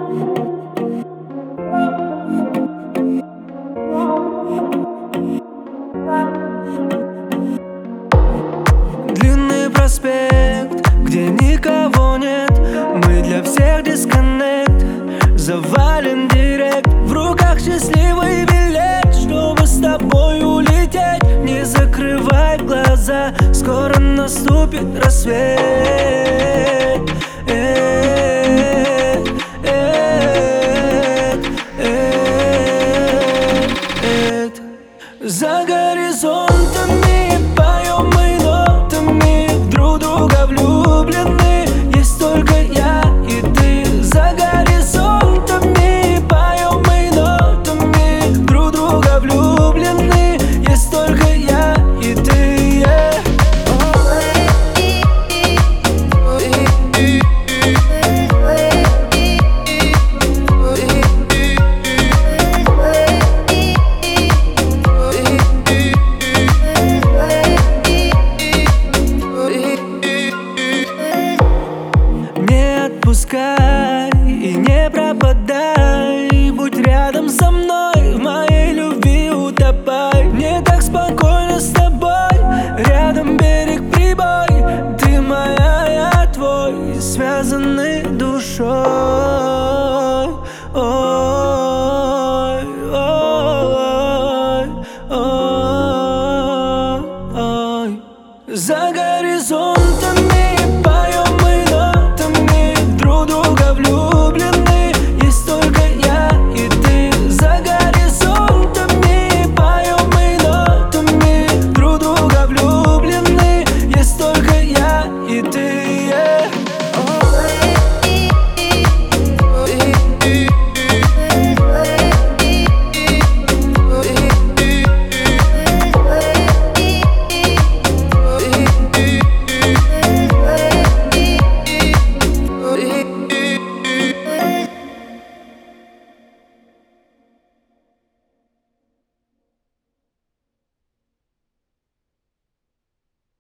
Длинный проспект, где никого нет, мы для всех дисконнект. Завален директ, в руках счастливый билет, чтобы с тобой улететь. Не закрывай глаза, скоро наступит рассвет. За горизонтами поем мы нотами, друг друга влюблены, есть только я и ты. За горизонтами поем мы нотами, друг друга влюблены, есть только я и ты. Не отпускай и не пропадай, будь рядом со